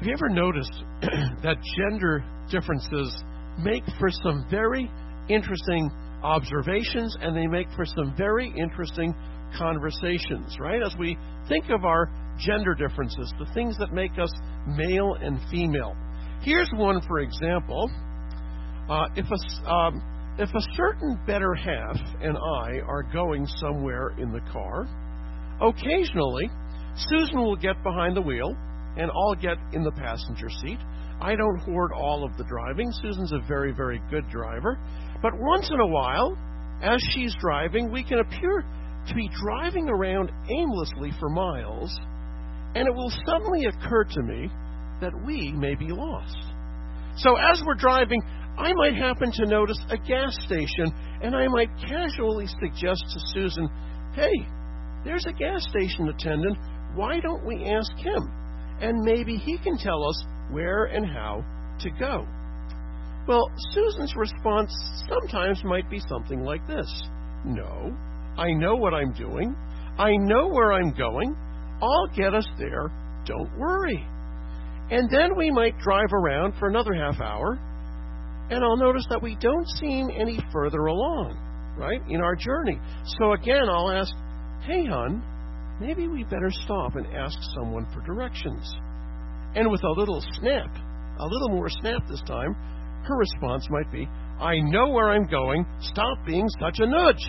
Have you ever noticed that gender differences make for some very interesting observations, and they make for some very interesting conversations, right? As we think of our gender differences, the things that make us male and female. Here's one, for example. If a certain better half and I are going somewhere in the car, occasionally Susan will get behind the wheel and I'll get in the passenger seat. I don't hoard all of the driving. Susan's a very, very good driver. But once in a while, as she's driving, we can appear to be driving around aimlessly for miles, and it will suddenly occur to me that we may be lost. So as we're driving, I might happen to notice a gas station, and I might casually suggest to Susan, hey, there's a gas station attendant. Why don't we ask him? And maybe he can tell us where and how to go. Well, Susan's response sometimes might be something like this. No, I know what I'm doing. I know where I'm going. I'll get us there. Don't worry. And then we might drive around for another half hour, and I'll notice that we don't seem any further along, right, in our journey. So again, I'll ask, hey, hon, maybe we better stop and ask someone for directions. And with a little more snap this time, her response might be, I know where I'm going. Stop being such a nudge.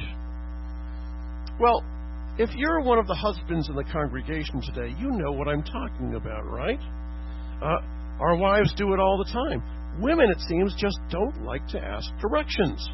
Well, if you're one of the husbands in the congregation today, you know what I'm talking about, right? Our wives do it all the time. Women, it seems, just don't like to ask directions.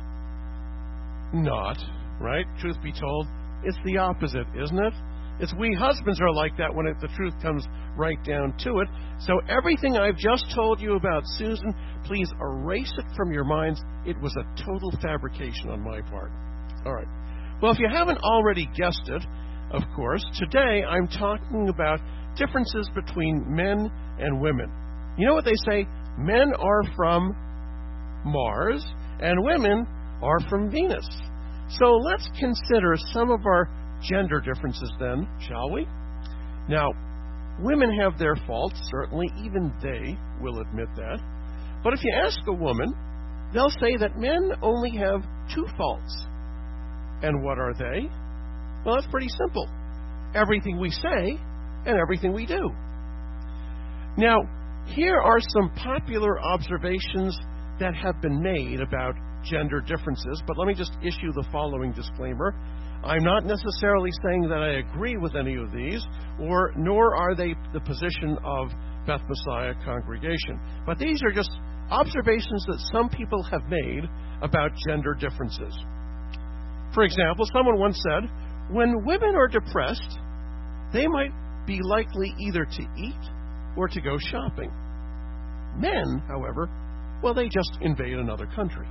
Not, right? Truth be told, it's the opposite, isn't it? It's we husbands are like that when the truth comes right down to it. So everything I've just told you about Susan, please erase it from your minds. It was a total fabrication on my part. All right. Well, if you haven't already guessed it, of course, today I'm talking about differences between men and women. You know what they say? Men are from Mars and women are from Venus. So let's consider some of our gender differences then, shall we? Now, women have their faults, certainly, even they will admit that. But if you ask a woman, they'll say that men only have two faults. And what are they? Well, it's pretty simple. Everything we say and everything we do. Now, here are some popular observations that have been made about gender differences, but let me just issue the following disclaimer. I'm not necessarily saying that I agree with any of these, nor are they the position of Beth Messiah congregation. But these are just observations that some people have made about gender differences. For example, someone once said, when women are depressed, they might be likely either to eat or to go shopping. Men, however, well, they just invade another country.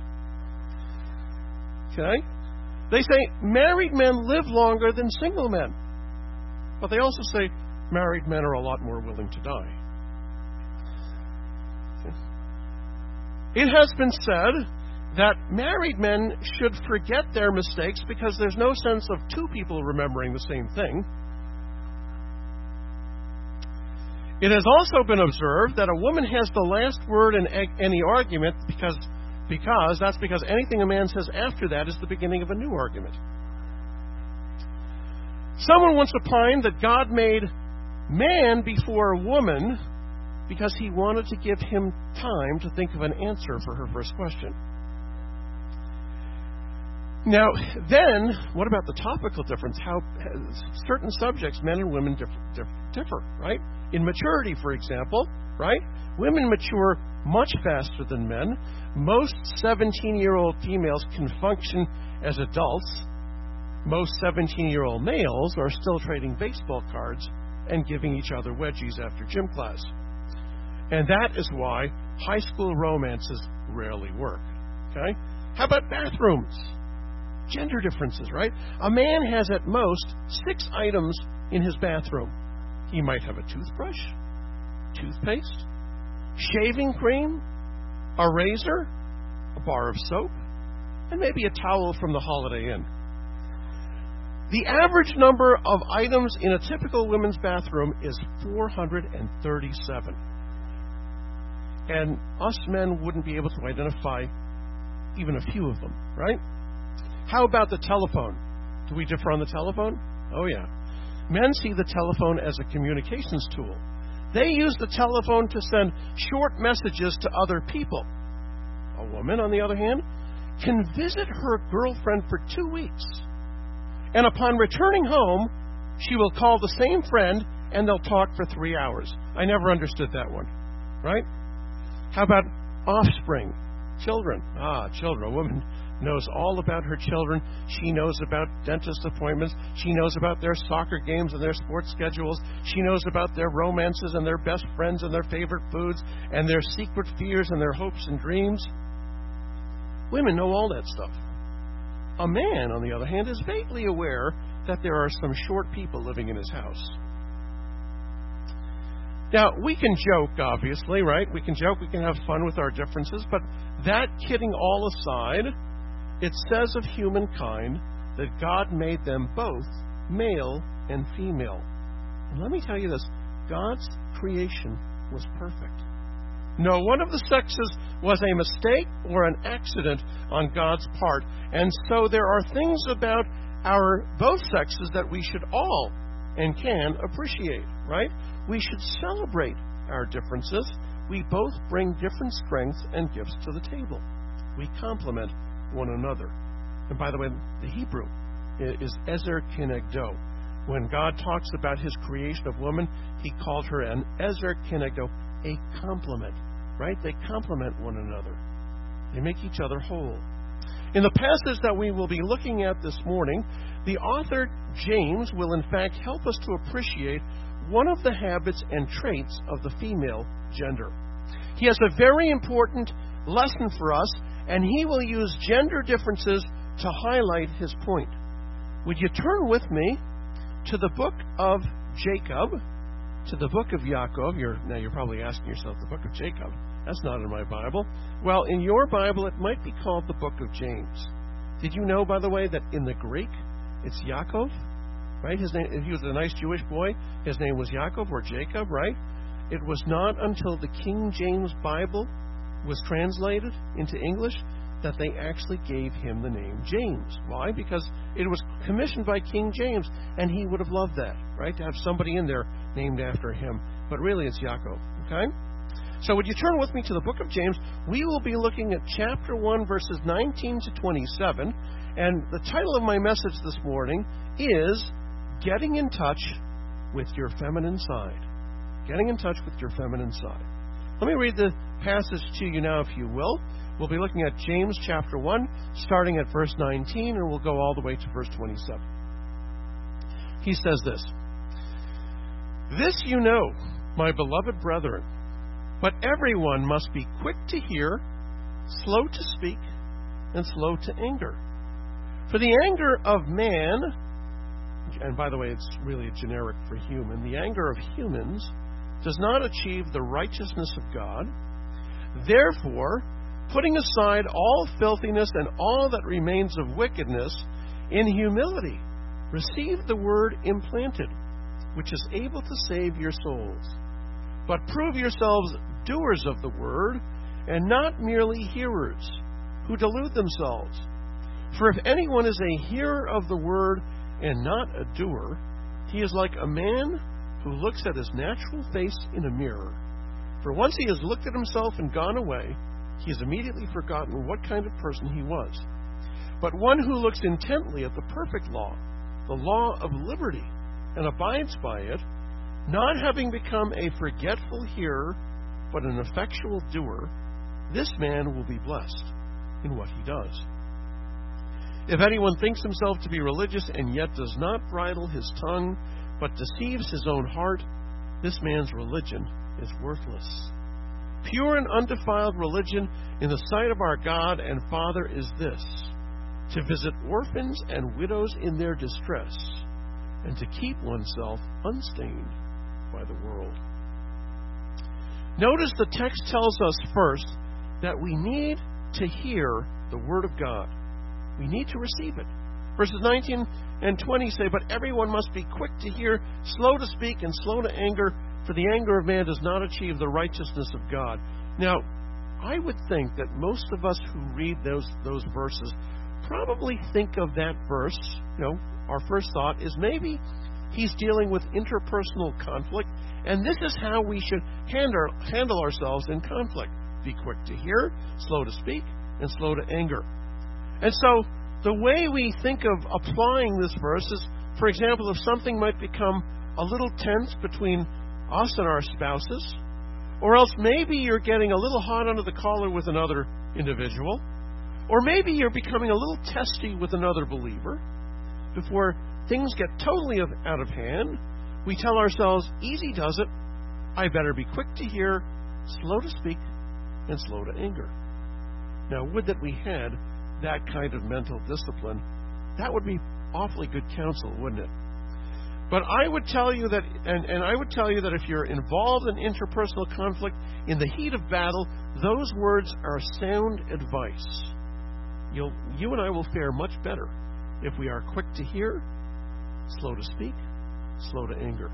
Okay? They say married men live longer than single men. But they also say married men are a lot more willing to die. It has been said that married men should forget their mistakes because there's no sense of two people remembering the same thing. It has also been observed that a woman has the last word in any argument because anything a man says after that is the beginning of a new argument. Someone once opined that God made man before woman because he wanted to give him time to think of an answer for her first question. Now, then, what about the topical difference? How certain subjects, men and women, differ, right? In maturity, for example, right? Women mature much faster than men. Most 17-year-old females can function as adults. Most 17-year-old males are still trading baseball cards and giving each other wedgies after gym class. And that is why high school romances rarely work. Okay? How about bathrooms? Gender differences, right? A man has at most 6 items in his bathroom. He might have a toothbrush, toothpaste, shaving cream, a razor, a bar of soap, and maybe a towel from the Holiday Inn. The average number of items in a typical women's bathroom is 437. and us men wouldn't be able to identify even a few of them, right? How about the telephone? Do we differ on the telephone? Oh, yeah. Men see the telephone as a communications tool. They use the telephone to send short messages to other people. A woman, on the other hand, can visit her girlfriend for 2 weeks. And upon returning home, she will call the same friend and they'll talk for 3 hours. I never understood that one, right? How about offspring? Children. Children. A woman knows all about her children. She knows about dentist appointments. She knows about their soccer games and their sports schedules. She knows about their romances and their best friends and their favorite foods and their secret fears and their hopes and dreams. Women know all that stuff. A man, on the other hand, is vaguely aware that there are some short people living in his house. Now, we can joke, obviously, right? We can joke, we can have fun with our differences, but that kidding all aside, it says of humankind that God made them both male and female. And let me tell you this, God's creation was perfect. No one of the sexes was a mistake or an accident on God's part. And so there are things about our both sexes that we should all and can appreciate, right? We should celebrate our differences. We both bring different strengths and gifts to the table. We complement one another. And by the way, the Hebrew is ezer kenegdo. When God talks about his creation of woman, he called her an ezer kenegdo, a complement, right? They complement one another. They make each other whole. In the passage that we will be looking at this morning, the author James will in fact help us to appreciate one of the habits and traits of the female gender. He has a very important lesson for us, and he will use gender differences to highlight his point. Would you turn with me to the book of Jacob, to the book of Yaakov? Now you're probably asking yourself, the book of Jacob? That's not in my Bible. Well, in your Bible, it might be called the book of James. Did you know, by the way, that in the Greek, it's Yaakov? Right? His name, he was a nice Jewish boy. His name was Yaakov or Jacob, right? It was not until the King James Bible was translated into English that they actually gave him the name James. Why? Because it was commissioned by King James, and he would have loved that, right? To have somebody in there named after him. But really, it's Yaakov, okay? So would you turn with me to the book of James? We will be looking at chapter 1, verses 19 to 27. And the title of my message this morning is Getting in Touch with Your Feminine Side. Getting in touch with your feminine side. Let me read the passage to you now, if you will. We'll be looking at James chapter 1, starting at verse 19, and we'll go all the way to verse 27. He says this, "This you know, my beloved brethren, but everyone must be quick to hear, slow to speak, and slow to anger. For the anger of man," and by the way, it's really generic for human, "the anger of humans does not achieve the righteousness of God. Therefore, putting aside all filthiness and all that remains of wickedness, in humility receive the word implanted, which is able to save your souls. But prove yourselves doers of the word, and not merely hearers, who delude themselves. For if anyone is a hearer of the word and not a doer, he is like a man who looks at his natural face in a mirror. For once he has looked at himself and gone away, he has immediately forgotten what kind of person he was. But one who looks intently at the perfect law, the law of liberty, and abides by it, not having become a forgetful hearer, but an effectual doer, this man will be blessed in what he does. If anyone thinks himself to be religious and yet does not bridle his tongue, but deceives his own heart, this man's religion is worthless. Pure and undefiled religion in the sight of our God and Father is this, to visit orphans and widows in their distress, and to keep oneself unstained by the world." Notice the text tells us first that we need to hear the Word of God. We need to receive it. Verses 19 and 20 say, "But everyone must be quick to hear, slow to speak, and slow to anger, For the anger of man does not achieve the righteousness of God. Now, I would think that most of us who read those verses probably think of that verse, our first thought is maybe he's dealing with interpersonal conflict, and this is how we should handle ourselves in conflict. Be quick to hear, slow to speak, and slow to anger. And so the way we think of applying this verse is, for example, if something might become a little tense between us and our spouses, or else maybe you're getting a little hot under the collar with another individual, or maybe you're becoming a little testy with another believer, before things get totally out of hand, we tell ourselves, easy does it, I better be quick to hear, slow to speak, and slow to anger. Now, would that we had that kind of mental discipline. That would be awfully good counsel, wouldn't it? But I would tell you that, and I would tell you that if you're involved in interpersonal conflict in the heat of battle, those words are sound advice. You and I will fare much better if we are quick to hear, slow to speak, slow to anger.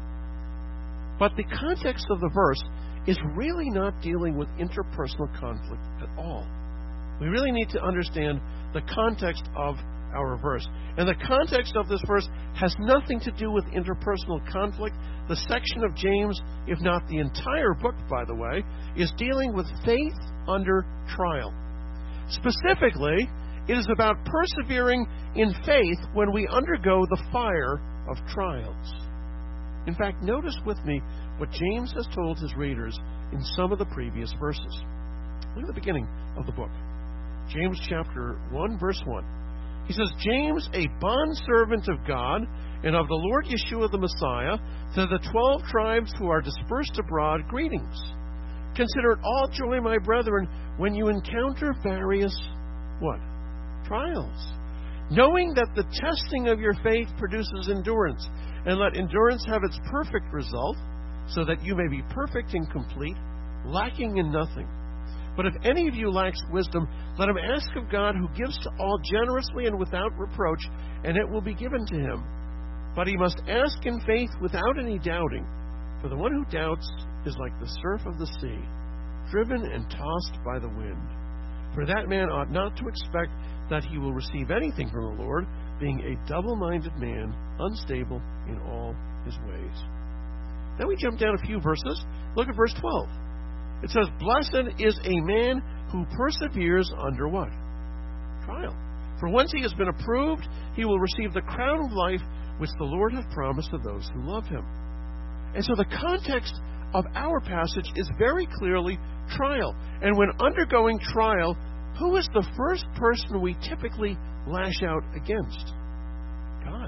But the context of the verse is really not dealing with interpersonal conflict at all. We really need to understand the context of our verse. And the context of this verse has nothing to do with interpersonal conflict. The section of James, if not the entire book, by the way, is dealing with faith under trial. Specifically, it is about persevering in faith when we undergo the fire of trials. In fact, notice with me what James has told his readers in some of the previous verses. Look at the beginning of the book. James chapter 1, verse 1. He says, James, a bondservant of God and of the Lord Yeshua the Messiah, to the 12 tribes who are dispersed abroad, greetings. Consider it all joy, my brethren, when you encounter various, what? Trials. Knowing that the testing of your faith produces endurance, and let endurance have its perfect result, so that you may be perfect and complete, lacking in nothing. But if any of you lacks wisdom, let him ask of God, who gives to all generously and without reproach, and it will be given to him. But he must ask in faith without any doubting. For the one who doubts is like the surf of the sea, driven and tossed by the wind. For that man ought not to expect that he will receive anything from the Lord, being a double-minded man, unstable in all his ways. Then we jump down a few verses. Look at verse 12. It says, Blessed is a man who perseveres under what? Trial. For once he has been approved, he will receive the crown of life which the Lord hath promised to those who love him. And so the context of our passage is very clearly trial. And when undergoing trial, who is the first person we typically lash out against? God.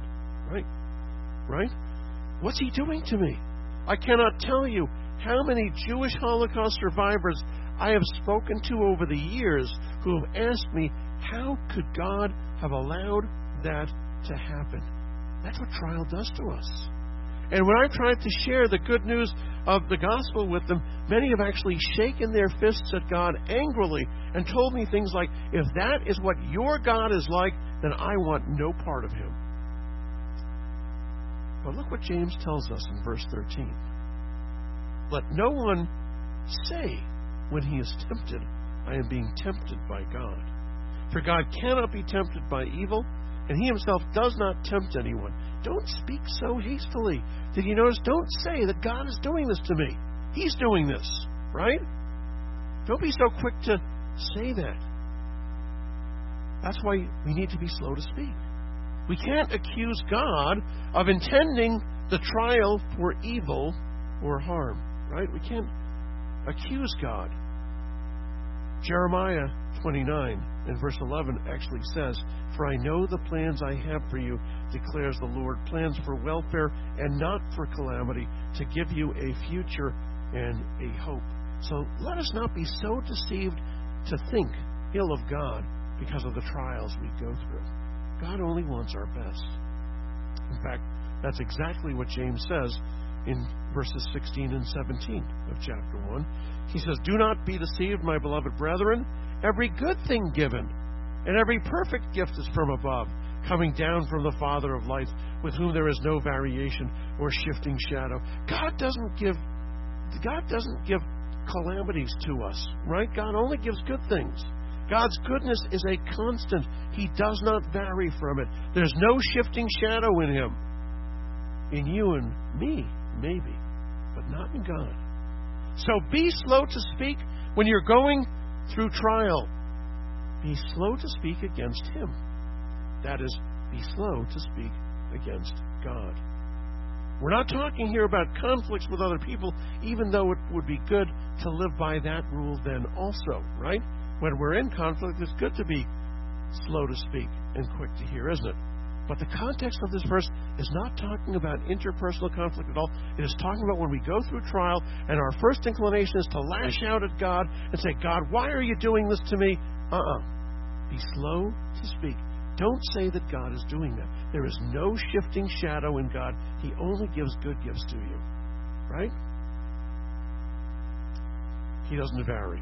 Right? What's he doing to me? I cannot tell you how many Jewish Holocaust survivors I have spoken to over the years who have asked me, how could God have allowed that to happen? That's what trial does to us. And when I've tried to share the good news of the gospel with them, many have actually shaken their fists at God angrily and told me things like, if that is what your God is like, then I want no part of him. But look what James tells us in verse 13. Let no one say when he is tempted, I am being tempted by God. For God cannot be tempted by evil, and he himself does not tempt anyone. Don't speak so hastily. Did you notice? Don't say that God is doing this to me. He's doing this, right? Don't be so quick to say that. That's why we need to be slow to speak. We can't accuse God of intending the trial for evil or harm. Right? We can't accuse God. Jeremiah 29 and verse 11 actually says, For I know the plans I have for you, declares the Lord, plans for welfare and not for calamity, to give you a future and a hope. So let us not be so deceived to think ill of God because of the trials we go through. God only wants our best. In fact, that's exactly what James says in verses 16 and 17 of chapter 1. He says, Do not be deceived, my beloved brethren. Every good thing given and every perfect gift is from above, coming down from the Father of lights, with whom there is no variation or shifting shadow. God doesn't give God doesn't give calamities to us, right? God only gives good things. God's goodness is a constant. He does not vary from it. There's no shifting shadow in Him. In you and me, maybe, but not in God. So be slow to speak when you're going through trial. Be slow to speak against Him. That is, be slow to speak against God. We're not talking here about conflicts with other people, even though it would be good to live by that rule then also, right? When we're in conflict, it's good to be slow to speak and quick to hear, isn't it? But the context of this verse is not talking about interpersonal conflict at all. It is talking about when we go through trial and our first inclination is to lash out at God and say, God, why are you doing this to me? Be slow to speak. Don't say that God is doing that. There is no shifting shadow in God. He only gives good gifts to you. Right? He doesn't vary.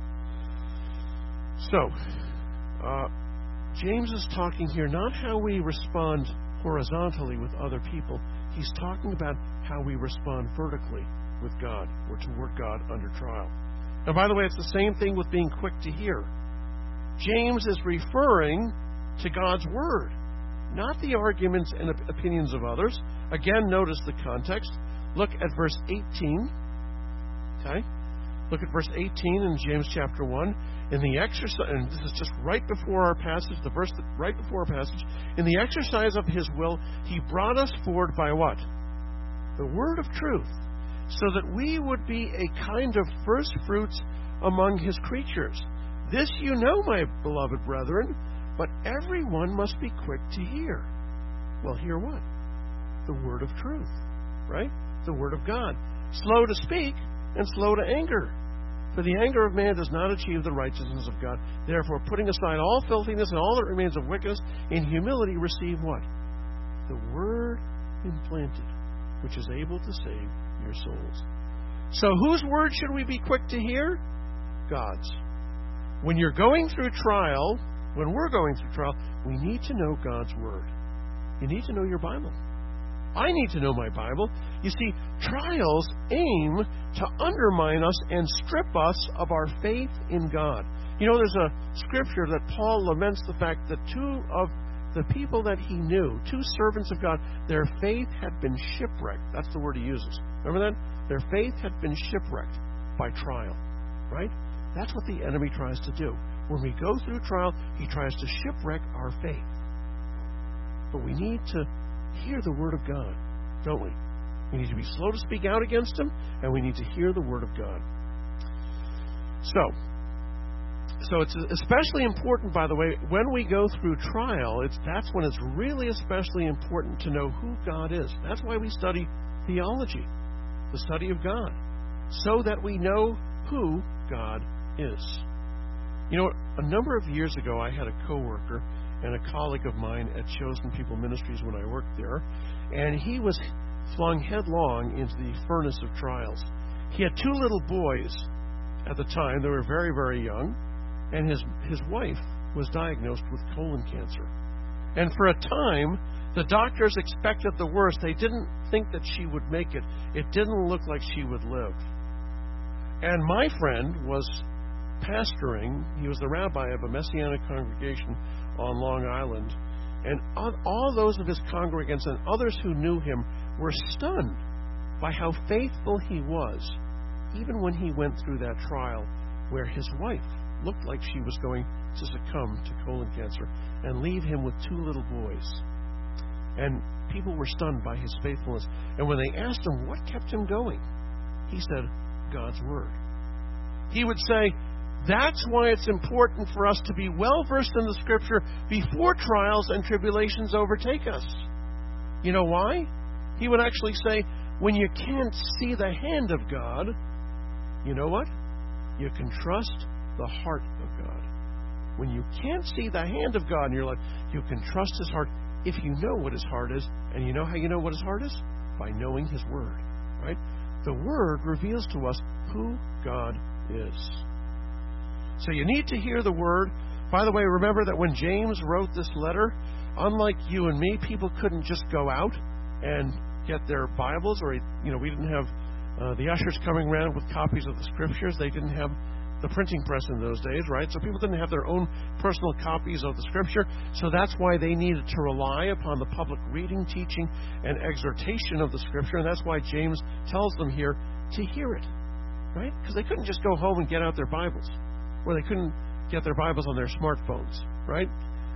So, James is talking here not how we respond horizontally with other people. He's talking about how we respond vertically with God or toward God under trial. Now, by the way, it's the same thing with being quick to hear. James is referring to God's Word, not the arguments and opinions of others. Again, notice the context. Look at verse 18. Okay? Look at verse 18 in James chapter 1. In the exercise, and this is just right before our passage, the verse right before our passage. In the exercise of His will, He brought us forward by what? The word of truth, so that we would be a kind of first fruits among His creatures. This you know, my beloved brethren, but everyone must be quick to hear. Well, hear what? The word of truth, right? The word of God. Slow to speak and slow to anger. For the anger of man does not achieve the righteousness of God. Therefore, putting aside all filthiness and all that remains of wickedness, in humility receive what? The word implanted, which is able to save your souls. So whose word should we be quick to hear? God's. When you're going through trial, when we're going through trial, we need to know God's word. You need to know your Bible. I need to know my Bible. You see, trials aim to undermine us and strip us of our faith in God. You know, there's a scripture that Paul laments the fact that two of the people that he knew, two servants of God, their faith had been shipwrecked. That's the word he uses. Remember that? Their faith had been shipwrecked by trial. Right? That's what the enemy tries to do. When we go through trial, he tries to shipwreck our faith. But we need to hear the Word of God, don't we? We need to be slow to speak out against Him, and we need to hear the Word of God. So it's especially important, by the way, when we go through trial, that's when it's really especially important to know who God is. That's why we study theology, the study of God, so that we know who God is. You know, a number of years ago, I had a coworker and a colleague of mine at Chosen People Ministries when I worked there, and he was flung headlong into the furnace of trials. He had two little boys at the time. They were very, very young, and his wife was diagnosed with colon cancer. And for a time, the doctors expected the worst. They didn't think that she would make it. It didn't look like she would live. And my friend was pastoring. He was the rabbi of a Messianic congregation on Long Island. And all those of his congregants and others who knew him were stunned by how faithful he was, even when he went through that trial where his wife looked like she was going to succumb to colon cancer and leave him with two little boys. And people were stunned by his faithfulness. And when they asked him what kept him going, he said, God's Word. He would say, that's why it's important for us to be well versed in the Scripture before trials and tribulations overtake us. You know why? He would actually say, when you can't see the hand of God, you know what? You can trust the heart of God. When you can't see the hand of God in your life, you can trust His heart if you know what His heart is. And you know how you know what His heart is? By knowing His Word. Right? The Word reveals to us who God is. So you need to hear the Word. By the way, remember that when James wrote this letter, unlike you and me, people couldn't just go out and get their Bibles, or we didn't have The ushers coming around with copies of the Scriptures. They didn't have the printing press in those days, right? So people didn't have their own personal copies of the Scripture. So that's why they needed to rely upon the public reading, teaching, and exhortation of the Scripture. And that's why James tells them here to hear it, right? Because they couldn't just go home and get out their Bibles, or they couldn't get their Bibles on their smartphones, right?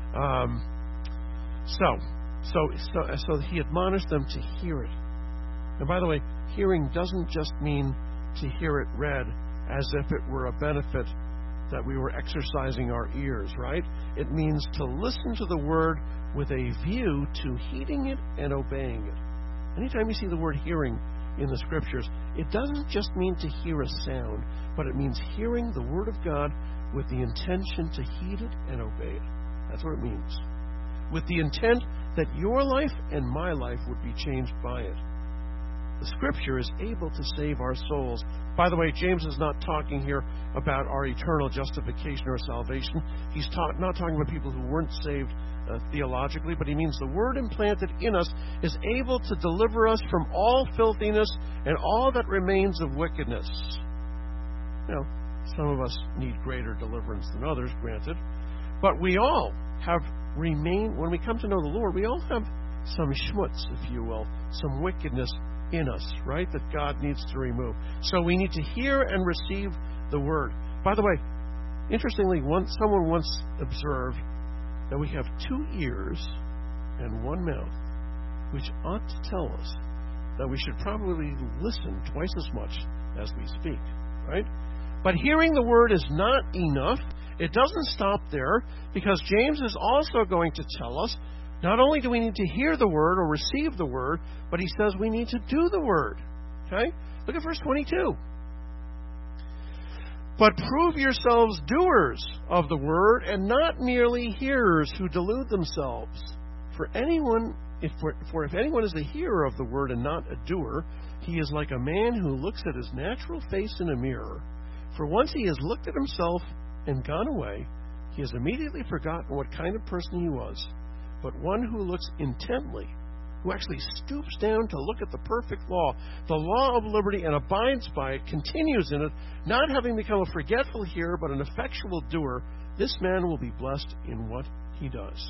So he admonished them to hear it. And by the way, hearing doesn't just mean to hear it read as if it were a benefit that we were exercising our ears, right? It means to listen to the Word with a view to heeding it and obeying it. Anytime you see the word hearing in the Scriptures, it doesn't just mean to hear a sound, but it means hearing the Word of God with the intention to heed it and obey it. That's what it means. With the intent that your life and my life would be changed by it. The Scripture is able to save our souls. By the way, James is not talking here about our eternal justification or salvation. He's not talking about people who weren't saved theologically, but he means the Word implanted in us is able to deliver us from all filthiness and all that remains of wickedness. Now, some of us need greater deliverance than others, granted, but we all have remained, when we come to know the Lord, we all have some schmutz, if you will, some wickedness in us, right, that God needs to remove. So we need to hear and receive the Word. By the way, interestingly, someone once observed that we have 2 ears and 1 mouth, which ought to tell us that we should probably listen twice as much as we speak, right? But hearing the Word is not enough. It doesn't stop there, because James is also going to tell us not only do we need to hear the Word or receive the Word, but he says we need to do the Word. Okay? Look at verse 22. But prove yourselves doers of the Word and not merely hearers who delude themselves. For if anyone is a hearer of the Word and not a doer, he is like a man who looks at his natural face in a mirror. For once he has looked at himself and gone away, he has immediately forgotten what kind of person he was. But one who looks intently, who actually stoops down to look at the perfect law, the law of liberty, and abides by it, continues in it, not having become a forgetful hearer, but an effectual doer, this man will be blessed in what he does.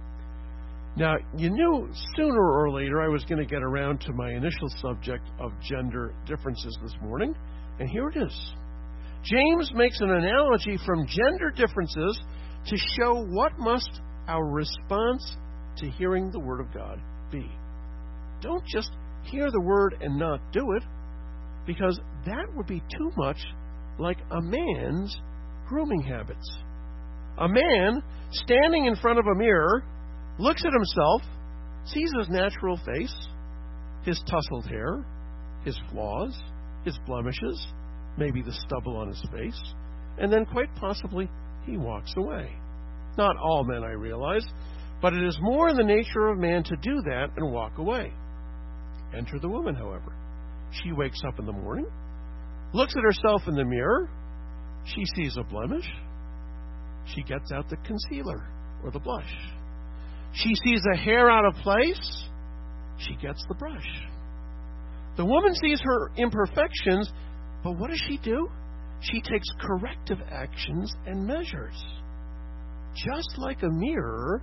Now, you knew sooner or later I was going to get around to my initial subject of gender differences this morning, and here it is. James makes an analogy from gender differences to show what must our response to hearing the Word of God be. Don't just hear the Word and not do it, because that would be too much like a man's grooming habits. A man standing in front of a mirror looks at himself, sees his natural face, his tousled hair, his flaws, his blemishes, maybe the stubble on his face, and then quite possibly he walks away. Not all men, I realize, but it is more in the nature of man to do that and walk away. Enter the woman, however. She wakes up in the morning, looks at herself in the mirror, she sees a blemish, she gets out the concealer or the blush. She sees a hair out of place, she gets the brush. The woman sees her imperfections, but what does she do? She takes corrective actions and measures. Just like a mirror,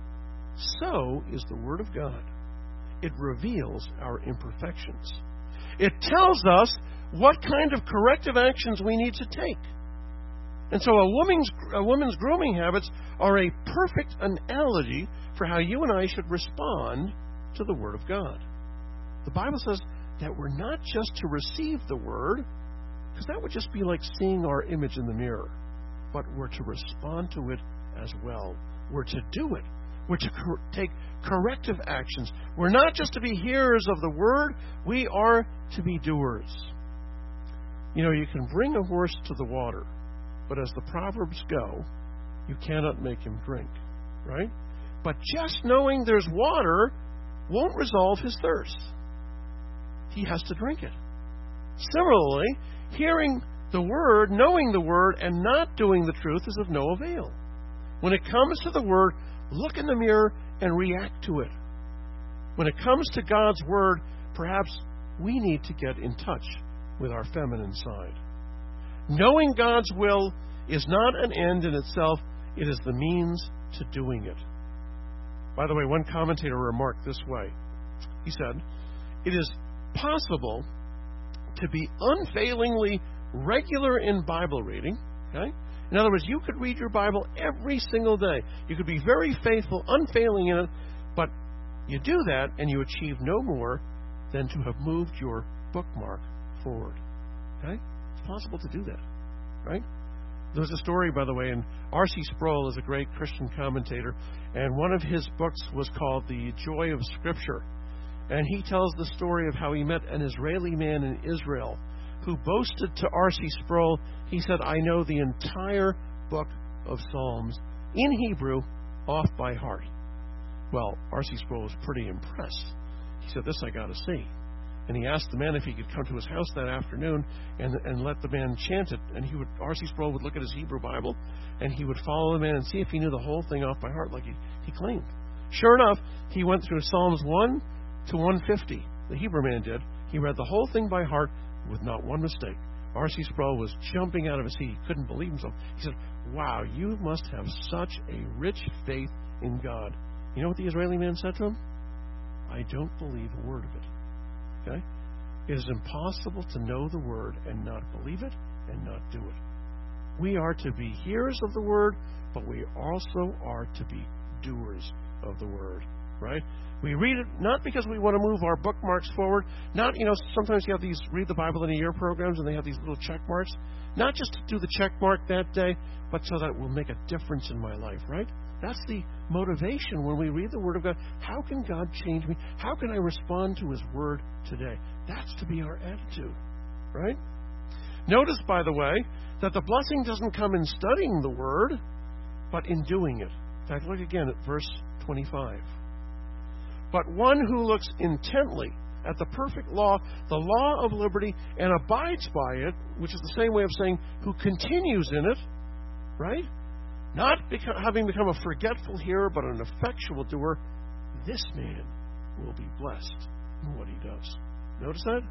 so is the Word of God. It reveals our imperfections. It tells us what kind of corrective actions we need to take. And so a woman's grooming habits are a perfect analogy for how you and I should respond to the Word of God. The Bible says that we're not just to receive the Word, because that would just be like seeing our image in the mirror, but we're to respond to it as well. We're to do it. We're to take corrective actions. We're not just to be hearers of the Word, we are to be doers. You know, you can bring a horse to the water, but as the Proverbs go, you cannot make him drink, right? But just knowing there's water won't resolve his thirst. He has to drink it. Similarly, hearing the Word, knowing the Word, and not doing the truth is of no avail. When it comes to the Word, look in the mirror and react to it. When it comes to God's Word, perhaps we need to get in touch with our feminine side. Knowing God's will is not an end in itself, it is the means to doing it. By the way, one commentator remarked this way. He said, "It is possible to be unfailingly regular in Bible reading." Okay? In other words, you could read your Bible every single day. You could be very faithful, unfailing in it, but you do that and you achieve no more than to have moved your bookmark forward. Okay? It's possible to do that, right? There's a story, by the way, and R.C. Sproul is a great Christian commentator, and one of his books was called The Joy of Scripture. And he tells the story of how he met an Israeli man in Israel who boasted to R.C. Sproul, he said, "I know the entire book of Psalms in Hebrew off by heart." Well, R.C. Sproul was pretty impressed. He said, "This I got to see." And he asked the man if he could come to his house that afternoon and let the man chant it. And R.C. Sproul would look at his Hebrew Bible, and he would follow the man and see if he knew the whole thing off by heart like he claimed. Sure enough, he went through Psalms 1 to 150. The Hebrew man did. He read the whole thing by heart with not one mistake. R.C. Sproul was jumping out of his seat. He couldn't believe himself. He said, "Wow, you must have such a rich faith in God." You know what the Israeli man said to him? "I don't believe a word of it." Okay? It is impossible to know the Word and not believe it and not do it. We are to be hearers of the Word, but we also are to be doers of the Word, right? We read it not because we want to move our bookmarks forward, not, sometimes you have these read the Bible in a year programs and they have these little check marks, not just to do the check mark that day, but so that it will make a difference in my life, right? That's the motivation when we read the Word of God. How can God change me? How can I respond to His Word today? That's to be our attitude, right? Notice, by the way, that the blessing doesn't come in studying the Word, but in doing it. In fact, look again at verse 25. "But one who looks intently at the perfect law, the law of liberty, and abides by it," which is the same way of saying who continues in it, right? "Not having become a forgetful hearer, but an effectual doer, this man will be blessed in what he does." Notice that?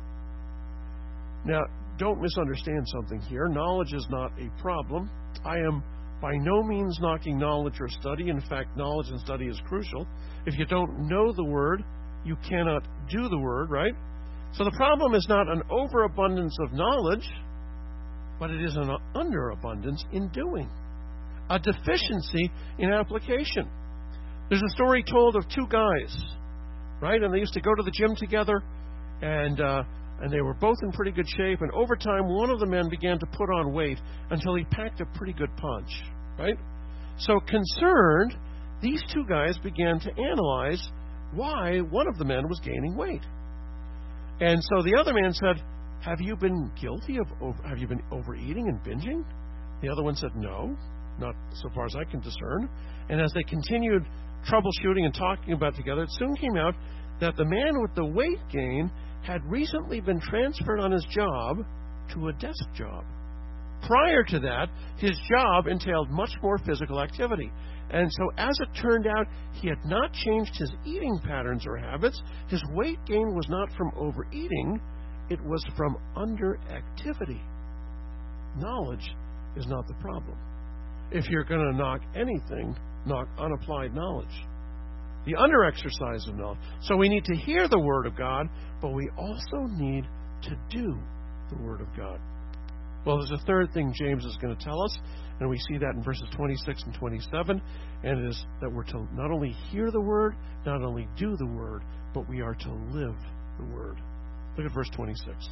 Now, don't misunderstand something here. Knowledge is not a problem. I am by no means knocking knowledge or study. In fact, knowledge and study is crucial. If you don't know the Word, you cannot do the Word, right? So the problem is not an overabundance of knowledge, but it is an underabundance in doing. A deficiency in application. There's a story told of two guys, right? And they used to go to the gym together, and they were both in pretty good shape. And over time, one of the men began to put on weight until he packed a pretty good punch, right? So concerned, these two guys began to analyze why one of the men was gaining weight. And so the other man said, "Have you been guilty of have you been overeating and binging?" The other one said, "No, not so far as I can discern." And as they continued troubleshooting and talking about it together, it soon came out that the man with the weight gain had recently been transferred on his job to a desk job. Prior to that, his job entailed much more physical activity. And so as it turned out, he had not changed his eating patterns or habits. His weight gain was not from overeating, it was from underactivity. Knowledge is not the problem. If you're going to knock anything, knock unapplied knowledge. The underexercise of knowledge. So we need to hear the Word of God, but we also need to do the Word of God. Well, there's a third thing James is going to tell us, and we see that in verses 26 and 27, and it is that we're to not only hear the Word, not only do the Word, but we are to live the Word. Look at verse 26.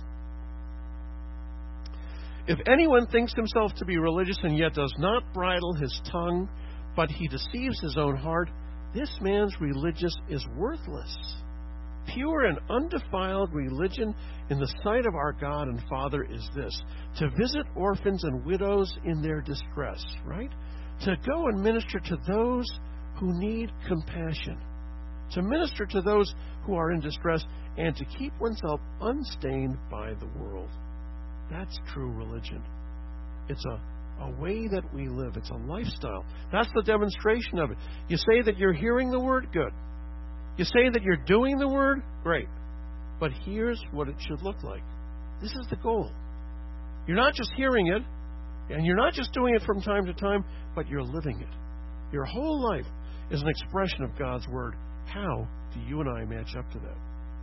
"If anyone thinks himself to be religious and yet does not bridle his tongue, but he deceives his own heart, this man's religion is worthless. Pure and undefiled religion in the sight of our God and Father is this, to visit orphans and widows in their distress," right? To go and minister to those who need compassion, to minister to those who are in distress, and to keep oneself unstained by the world. That's true religion. It's a way that we live. It's a lifestyle. That's the demonstration of it. You say that you're hearing the Word, good. You say that you're doing the Word, great. But here's what it should look like. This is the goal. You're not just hearing it, and you're not just doing it from time to time, but you're living it. Your whole life is an expression of God's Word. How do you and I match up to that?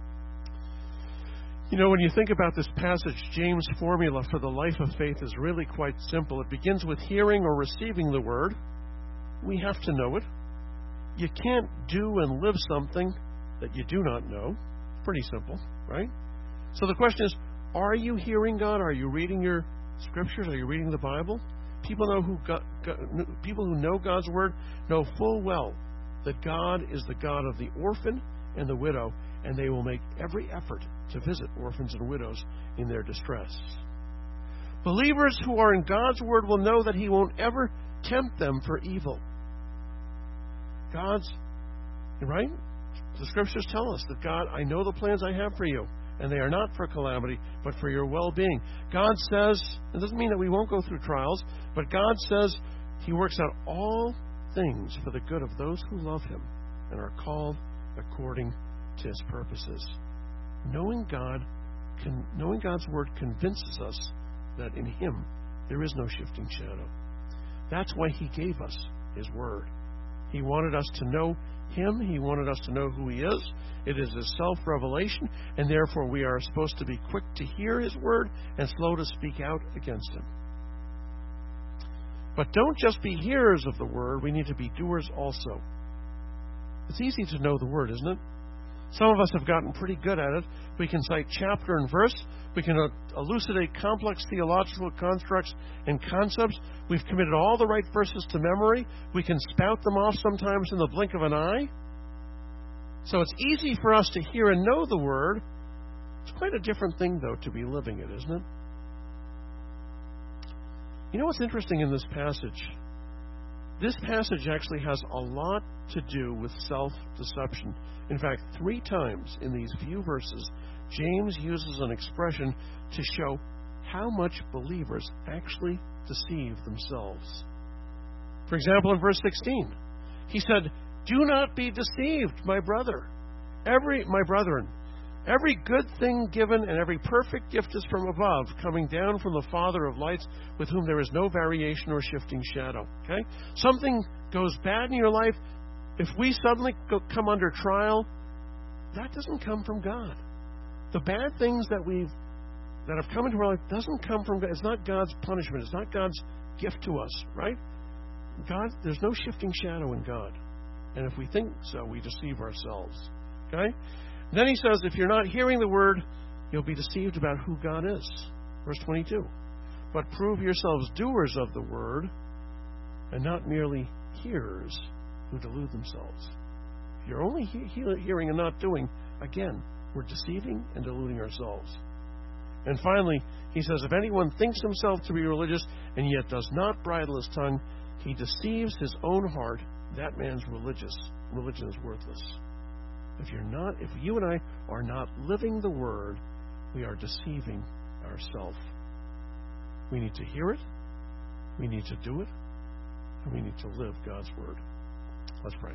You know, when you think about this passage, James' formula for the life of faith is really quite simple. It begins with hearing or receiving the Word. We have to know it. You can't do and live something that you do not know. It's pretty simple, right? So the question is, are you hearing God? Are you reading your Scriptures? Are you reading the Bible? People who know God's Word know full well that God is the God of the orphan and the widow, and they will make every effort to visit orphans and widows in their distress. Believers who are in God's Word will know that He won't ever tempt them for evil. Right? The Scriptures tell us that God, I know the plans I have for you, and they are not for calamity, but for your well-being. God says, it doesn't mean that we won't go through trials, but God says He works out all things for the good of those who love Him and are called according to His purposes. Knowing God's Word convinces us that in Him there is no shifting shadow. That's why He gave us His Word. He wanted us to know Him. He wanted us to know who He is. It is His self-revelation, and therefore we are supposed to be quick to hear His Word and slow to speak out against Him. But don't just be hearers of the Word. We need to be doers also. It's easy to know the Word, isn't it? Some of us have gotten pretty good at it. We can cite chapter and verse. We can elucidate complex theological constructs and concepts. We've committed all the right verses to memory. We can spout them off sometimes in the blink of an eye. So it's easy for us to hear and know the Word. It's quite a different thing, though, to be living it, isn't it? You know what's interesting in this passage? This passage actually has a lot to do with self-deception. In fact, 3 times in these few verses, James uses an expression to show how much believers actually deceive themselves. For example, in verse 16, he said, "Do not be deceived, my brethren. Every good thing given and every perfect gift is from above, coming down from the Father of lights, with whom there is no variation or shifting shadow." Okay? Something goes bad in your life. If we suddenly come under trial, that doesn't come from God. The bad things that have come into our life doesn't come from God. It's not God's punishment. It's not God's gift to us, right? God, there's no shifting shadow in God. And if we think so, we deceive ourselves. Okay? Then he says, if you're not hearing the Word, you'll be deceived about who God is. Verse 22. But prove yourselves doers of the Word, and not merely hearers who delude themselves. If you're only hearing and not doing, again, we're deceiving and deluding ourselves. And finally, he says, if anyone thinks himself to be religious and yet does not bridle his tongue, he deceives his own heart. That man's religion is worthless. If you and I are not living the Word, we are deceiving ourselves. We need to hear it, we need to do it, and we need to live God's Word. Let's pray.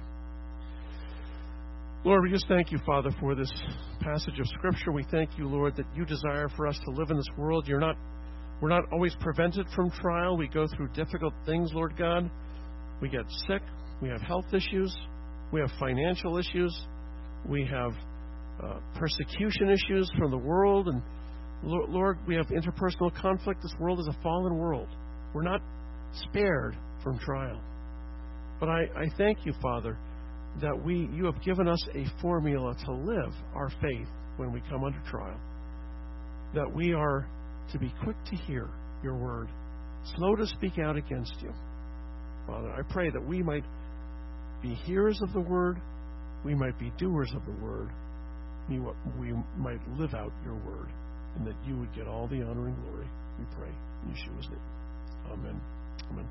Lord, we just thank you, Father, for this passage of Scripture. We thank you, Lord, that you desire for us to live in this world. We're not always prevented from trial. We go through difficult things, Lord God. We get sick. We have health issues. We have financial issues. We have persecution issues from the world. And Lord, we have interpersonal conflict. This world is a fallen world. We're not spared from trial. But I thank you, Father, that you have given us a formula to live our faith when we come under trial. That we are to be quick to hear your word, slow to speak out against you. Father, I pray that we might be hearers of the word, we might be doers of the word, we might live out your word, and that you would get all the honor and glory. We pray in Yeshua's name. Amen. Amen.